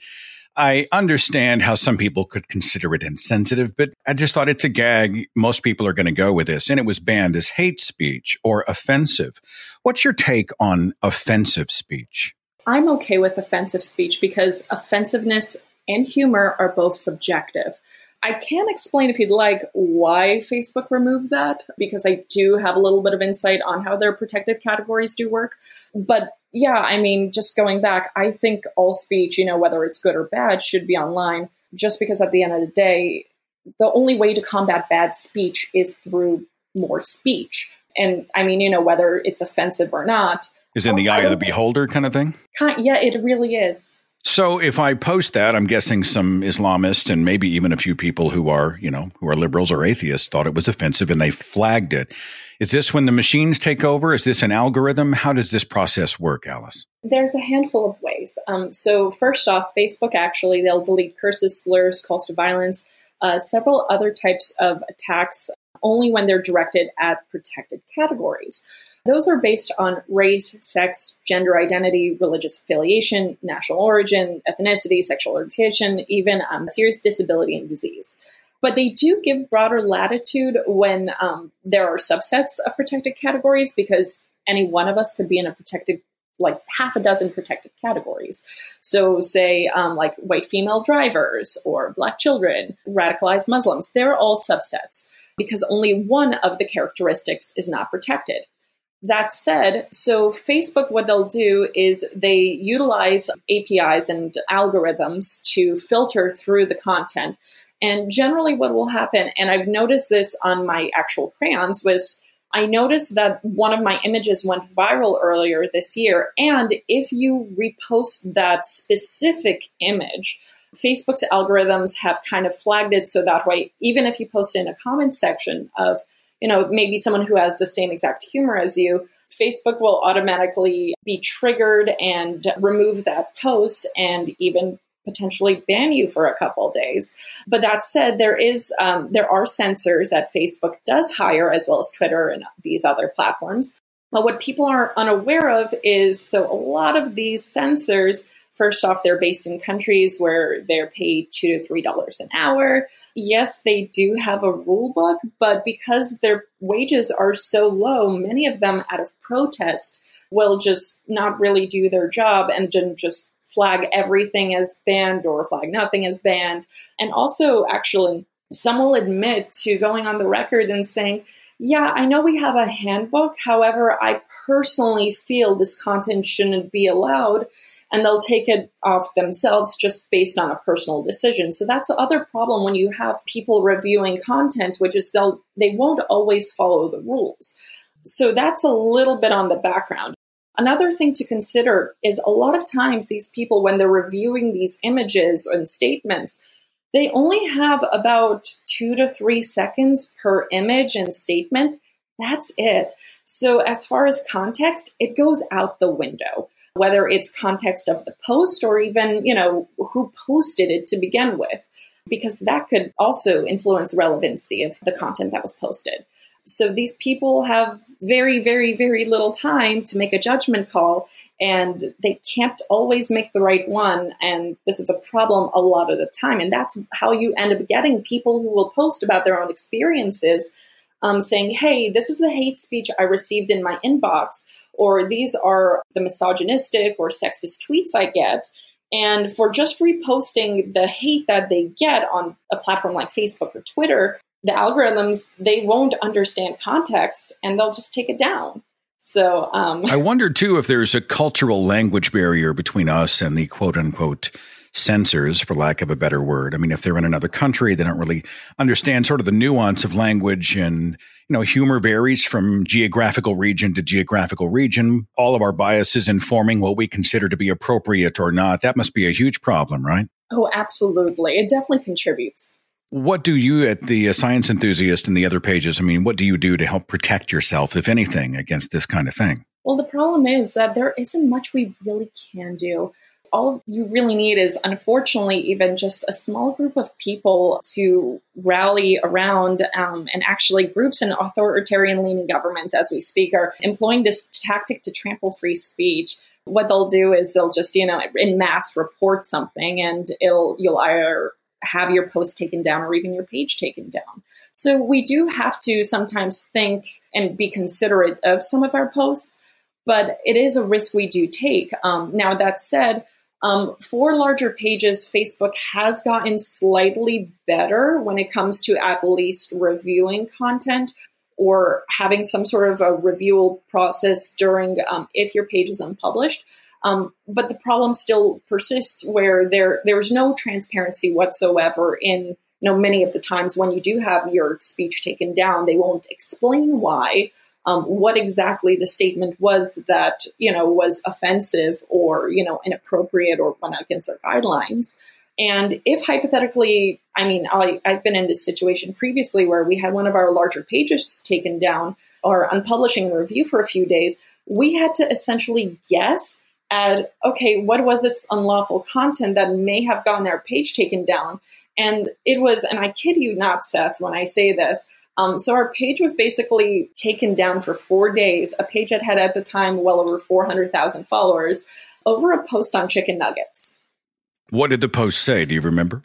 I understand how some people could consider it insensitive, but I just thought it's a gag. Most people are going to go with this. And it was banned as hate speech or offensive. What's your take on offensive speech? I'm okay with offensive speech because offensiveness and humor are both subjective. I can explain, if you'd like, why Facebook removed that, because I do have a little bit of insight on how their protected categories do work. But yeah, I mean, just going back, I think all speech, whether it's good or bad, should be online, just because at the end of the day, the only way to combat bad speech is through more speech. And I mean, whether it's offensive or not. Is in the eye of the beholder kind of thing? Yeah, it really is. So if I post that, I'm guessing some Islamists and maybe even a few people who are liberals or atheists thought it was offensive and they flagged it. Is this when the machines take over? Is this an algorithm? How does this process work, Alice? There's a handful of ways. So first off, Facebook, actually, they'll delete curses, slurs, calls to violence, several other types of attacks only when they're directed at protected categories. Those are based on race, sex, gender identity, religious affiliation, national origin, ethnicity, sexual orientation, even serious disability and disease. But they do give broader latitude when there are subsets of protected categories because any one of us could be in a protected, like half a dozen protected categories. So say like white female drivers or Black children, radicalized Muslims, they're all subsets because only one of the characteristics is not protected. That said, so Facebook, what they'll do is they utilize APIs and algorithms to filter through the content. And generally what will happen, and I've noticed this on my actual crayons, was I noticed that one of my images went viral earlier this year. And if you repost that specific image, Facebook's algorithms have kind of flagged it so that way, even if you post in a comment section of, you know, maybe someone who has the same exact humor as you, Facebook will automatically be triggered and remove that post and even potentially ban you for a couple of days. But that said, there are censors that Facebook does hire, as well as Twitter and these other platforms. But what people are unaware of is, so a lot of these censors, first off, they're based in countries where they're paid $2 to $3 an hour. Yes, they do have a rule book, but because their wages are so low, many of them out of protest will just not really do their job and just flag everything as banned or flag nothing as banned. And also, actually, some will admit to going on the record and saying, yeah, I know we have a handbook. However, I personally feel this content shouldn't be allowed. And they'll take it off themselves just based on a personal decision. So that's the other problem when you have people reviewing content, which is they won't always follow the rules. So that's a little bit on the background. Another thing to consider is a lot of times these people, when they're reviewing these images and statements, they only have about 2 to 3 seconds per image and statement. That's it. So as far as context, it goes out the window, whether it's context of the post or even, you know, who posted it to begin with, because that could also influence relevancy of the content that was posted. So these people have very, very, very little time to make a judgment call, and they can't always make the right one. And this is a problem a lot of the time. And that's how you end up getting people who will post about their own experiences, saying, hey, this is the hate speech I received in my inbox, or these are the misogynistic or sexist tweets I get. And for just reposting the hate that they get on a platform like Facebook or Twitter, the algorithms, they won't understand context and they'll just take it down. So I wonder, too, if there's a cultural language barrier between us and the quote unquote censors, for lack of a better word. I mean, if they're in another country, they don't really understand sort of the nuance of language, and, you know, humor varies from geographical region to geographical region. All of our biases informing what we consider to be appropriate or not. That must be a huge problem, right? Oh, absolutely. It definitely contributes. What do you at the Science Enthusiast and the other pages, I mean, what do you do to help protect yourself, if anything, against this kind of thing? Well, the problem is that there isn't much we really can do. All you really need is, unfortunately, even just a small group of people to rally around, and actually groups and authoritarian-leaning governments, as we speak, are employing this tactic to trample free speech. What they'll do is they'll just, you know, in mass report something, and you'll either have your post taken down or even your page taken down. So we do have to sometimes think and be considerate of some of our posts, but it is a risk we do take. Now, that said, for larger pages, Facebook has gotten slightly better when it comes to at least reviewing content or having some sort of a review process during if your page is unpublished. But the problem still persists where there's no transparency whatsoever in, you know, many of the times when you do have your speech taken down, they won't explain why, what exactly the statement was that, you know, was offensive or, you know, inappropriate or went against their guidelines. And if hypothetically, I mean, I've been in this situation previously where we had one of our larger pages taken down or unpublishing a review for a few days, we had to essentially guess at, okay, what was this unlawful content that may have gotten our page taken down? And it was, and I kid you not, Seth, when I say this, so our page was basically taken down for 4 days, a page that had at the time well over 400,000 followers, over a post on chicken nuggets. What did the post say? Do you remember?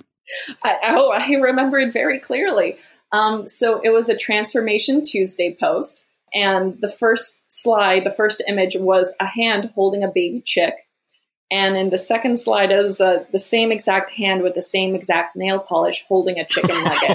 I remember it very clearly. So it was a Transformation Tuesday post. And the first slide, the first image was a hand holding a baby chick. And in the second slide, it was the same exact hand with the same exact nail polish holding a chicken nugget.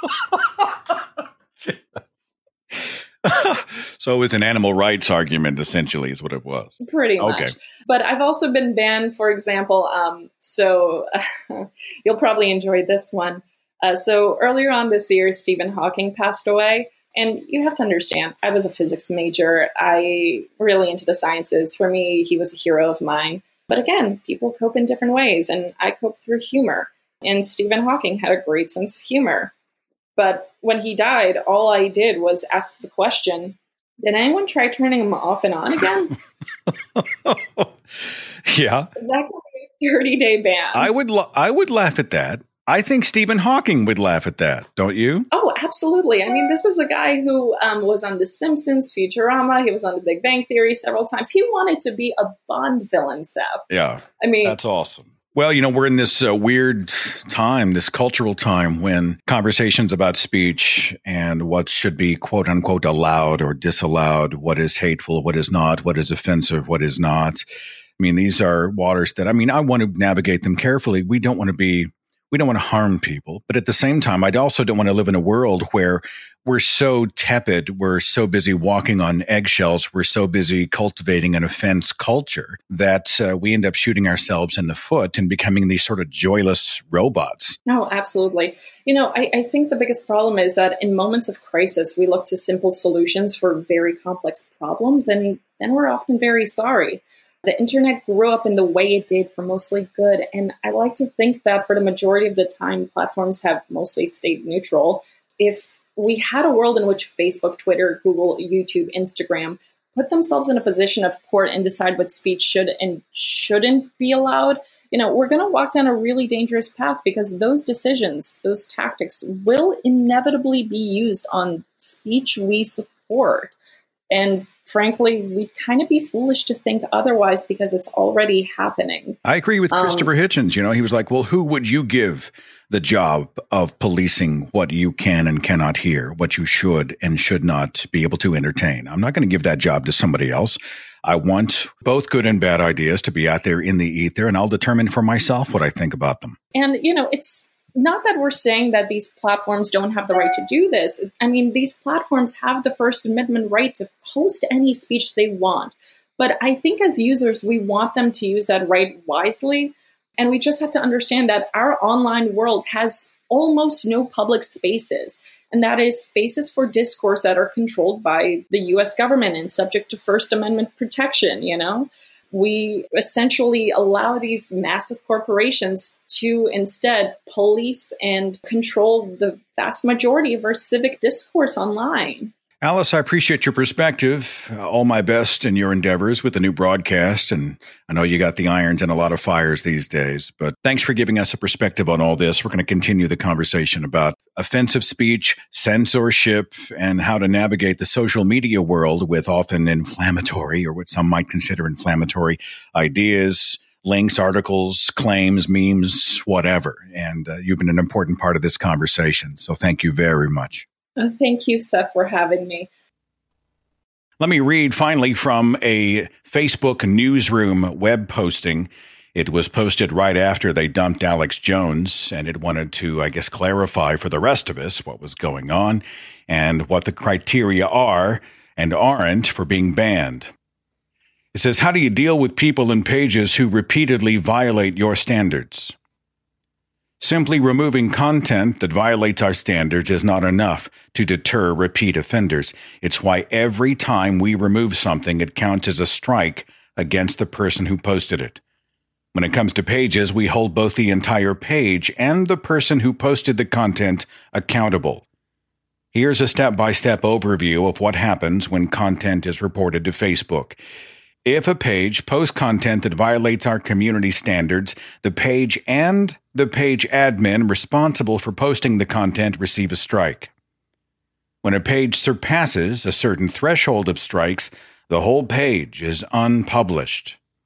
So it was an animal rights argument, essentially, is what it was. Pretty much. Okay. But I've also been banned, for example, so you'll probably enjoy this one. So earlier on this year, Stephen Hawking passed away. And you have to understand, I was a physics major. I really into the sciences. For me, he was a hero of mine. But again, people cope in different ways, and I cope through humor. And Stephen Hawking had a great sense of humor. But when he died, all I did was ask the question, did anyone try turning him off and on again? Yeah. That could be a 30-day ban. I would laugh at that. I think Stephen Hawking would laugh at that, don't you? Oh, absolutely. I mean, this is a guy who was on The Simpsons, Futurama. He was on The Big Bang Theory several times. He wanted to be a Bond villain, Seth. Yeah. I mean, that's awesome. Well, we're in this weird time, this cultural time when conversations about speech and what should be quote unquote allowed or disallowed, what is hateful, what is not, what is offensive, what is not. I mean, these are waters that, I want to navigate them carefully. We don't want to harm people. But at the same time, I also don't want to live in a world where we're so tepid, we're so busy walking on eggshells, we're so busy cultivating an offense culture that we end up shooting ourselves in the foot and becoming these sort of joyless robots. No, absolutely. I think the biggest problem is that in moments of crisis, we look to simple solutions for very complex problems, and then we're often very sorry. The internet grew up in the way it did for mostly good, and I like to think that for the majority of the time, platforms have mostly stayed neutral. If we had a world in which Facebook, Twitter, Google, YouTube, Instagram put themselves in a position of court and decide what speech should and shouldn't be allowed, we're going to walk down a really dangerous path, because those decisions, those tactics will inevitably be used on speech we support. And frankly, we'd kind of be foolish to think otherwise, because it's already happening. I agree with Christopher Hitchens. He was like, well, who would you give the job of policing what you can and cannot hear, what you should and should not be able to entertain? I'm not going to give that job to somebody else. I want both good and bad ideas to be out there in the ether, and I'll determine for myself what I think about them. And, it's not that we're saying that these platforms don't have the right to do this. I mean, these platforms have the First Amendment right to host any speech they want. But I think as users, we want them to use that right wisely. And we just have to understand that our online world has almost no public spaces. And that is spaces for discourse that are controlled by the US government and subject to First Amendment protection, We essentially allow these massive corporations to instead police and control the vast majority of our civic discourse online. Alice, I appreciate your perspective. All my best in your endeavors with the new broadcast. And I know you got the irons and a lot of fires these days, but thanks for giving us a perspective on all this. We're going to continue the conversation about offensive speech, censorship, and how to navigate the social media world with often inflammatory, or what some might consider inflammatory, ideas, links, articles, claims, memes, whatever. And you've been an important part of this conversation. So thank you very much. Thank you, Seth, for having me. Let me read finally from a Facebook newsroom web posting. It was posted right after they dumped Alex Jones, and it wanted to, clarify for the rest of us what was going on and what the criteria are and aren't for being banned. It says, how do you deal with people and pages who repeatedly violate your standards? Simply removing content that violates our standards is not enough to deter repeat offenders. It's why every time we remove something, it counts as a strike against the person who posted it. When it comes to pages, we hold both the entire page and the person who posted the content accountable. Here's a step-by-step overview of what happens when content is reported to Facebook. If a page posts content that violates our community standards, the page and the page admin responsible for posting the content receive a strike. When a page surpasses a certain threshold of strikes, the whole page is unpublished.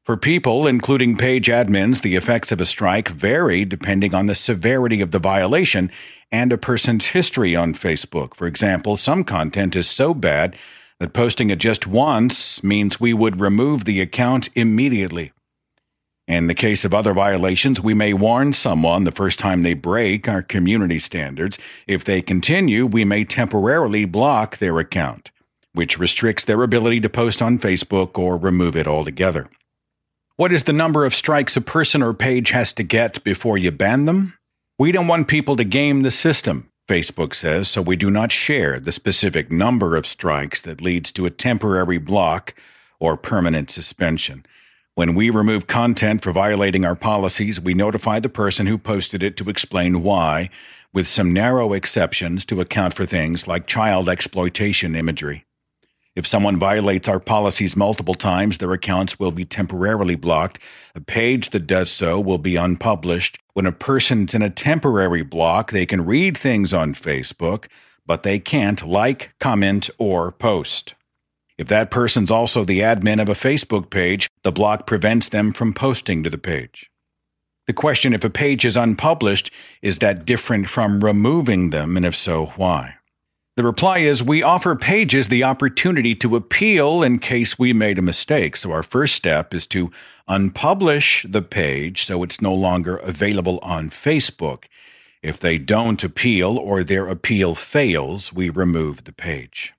For people, including page admins, the effects of a strike vary depending on the severity of the violation and a person's history on Facebook. For example, some content is so bad that posting it just once means we would remove the account immediately. In the case of other violations, we may warn someone the first time they break our community standards. If they continue, we may temporarily block their account, which restricts their ability to post on Facebook or remove it altogether. What is the number of strikes a person or page has to get before you ban them? We don't want people to game the system, Facebook says, so we do not share the specific number of strikes that leads to a temporary block or permanent suspension. When we remove content for violating our policies, we notify the person who posted it to explain why, with some narrow exceptions to account for things like child exploitation imagery. If someone violates our policies multiple times, their accounts will be temporarily blocked. A page that does so will be unpublished. When a person's in a temporary block, they can read things on Facebook, but they can't like, comment, or post. If that person's also the admin of a Facebook page, the block prevents them from posting to the page. The question, if a page is unpublished, is that different from removing them, and if so, why? The reply is we offer pages the opportunity to appeal in case we made a mistake. So our first step is to unpublish the page so it's no longer available on Facebook. If they don't appeal or their appeal fails, we remove the page.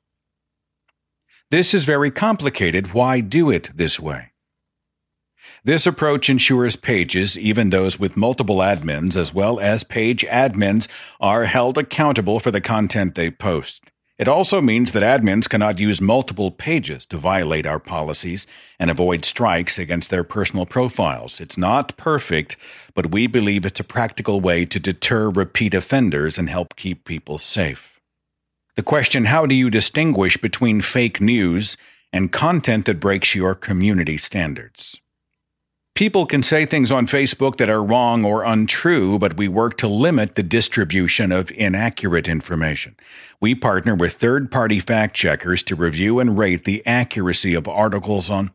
This is very complicated. Why do it this way? This approach ensures pages, even those with multiple admins, as well as page admins, are held accountable for the content they post. It also means that admins cannot use multiple pages to violate our policies and avoid strikes against their personal profiles. It's not perfect, but we believe it's a practical way to deter repeat offenders and help keep people safe. The question, how do you distinguish between fake news and content that breaks your community standards? People can say things on Facebook that are wrong or untrue, but we work to limit the distribution of inaccurate information. We partner with third-party fact-checkers to review and rate the accuracy of articles on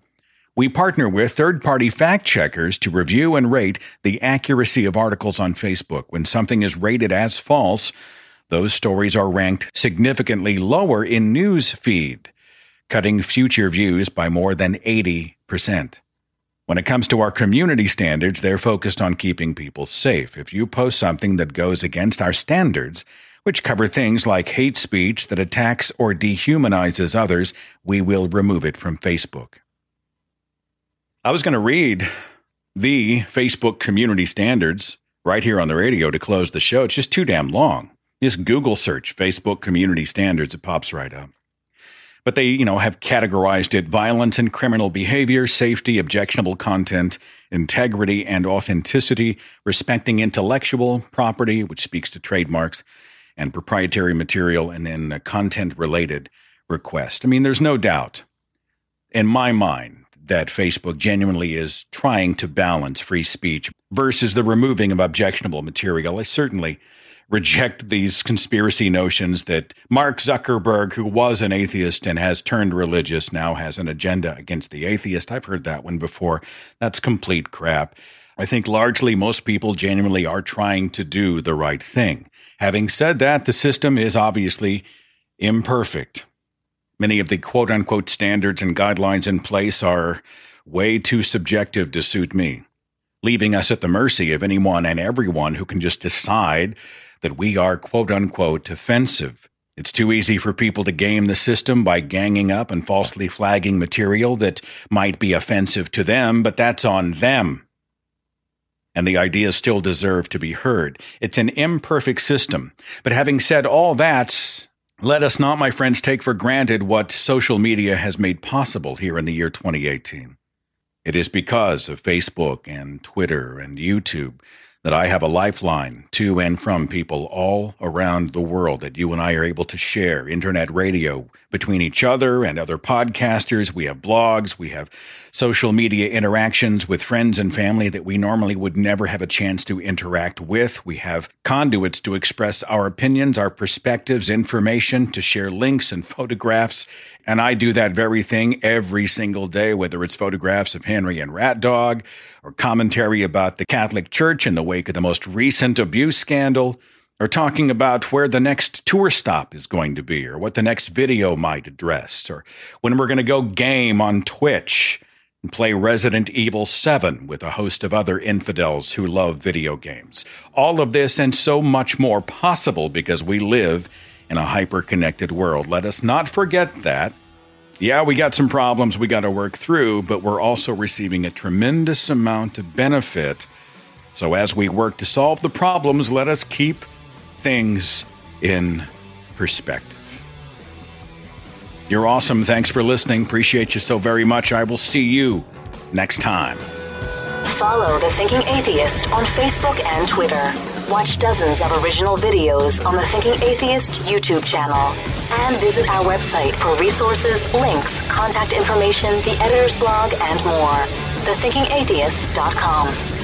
Facebook. When something is rated as false, those stories are ranked significantly lower in news feed, cutting future views by more than 80%. When it comes to our community standards, they're focused on keeping people safe. If you post something that goes against our standards, which cover things like hate speech that attacks or dehumanizes others, we will remove it from Facebook. I was going to read the Facebook community standards right here on the radio to close the show. It's just too damn long. Just Google search Facebook community standards. It pops right up. But they, have categorized it: violence and criminal behavior, safety, objectionable content, integrity and authenticity, respecting intellectual property, which speaks to trademarks, and proprietary material, and then content-related request. There's no doubt in my mind that Facebook genuinely is trying to balance free speech versus the removing of objectionable material. I certainly reject these conspiracy notions that Mark Zuckerberg, who was an atheist and has turned religious, now has an agenda against the atheist. I've heard that one before. That's complete crap. I think largely most people genuinely are trying to do the right thing. Having said that, the system is obviously imperfect. Many of the quote-unquote standards and guidelines in place are way too subjective to suit me, leaving us at the mercy of anyone and everyone who can just decide that we are quote-unquote offensive. It's too easy for people to game the system by ganging up and falsely flagging material that might be offensive to them, but that's on them. And the ideas still deserve to be heard. It's an imperfect system. But having said all that, let us not, my friends, take for granted what social media has made possible here in the year 2018. It is because of Facebook and Twitter and YouTube that I have a lifeline to and from people all around the world, that you and I are able to share internet radio between each other and other podcasters. We have blogs, we have social media interactions with friends and family that we normally would never have a chance to interact with. We have conduits to express our opinions, our perspectives, information, to share links and photographs. And I do that very thing every single day, whether it's photographs of Henry and Rat Dog or commentary about the Catholic Church in the wake of the most recent abuse scandal, or talking about where the next tour stop is going to be, or what the next video might address, or when we're going to go game on Twitch and play Resident Evil 7 with a host of other infidels who love video games. All of this and so much more possible because we live in a hyper-connected world. Let us not forget that. Yeah, we got some problems we got to work through, but we're also receiving a tremendous amount of benefit. So as we work to solve the problems, let us keep things in perspective. You're awesome. Thanks for listening. Appreciate you so very much. I will see you next time. Follow The Thinking Atheist on Facebook and Twitter. Watch dozens of original videos on the Thinking Atheist YouTube channel. And visit our website for resources, links, contact information, the editor's blog, and more. thethinkingatheist.com.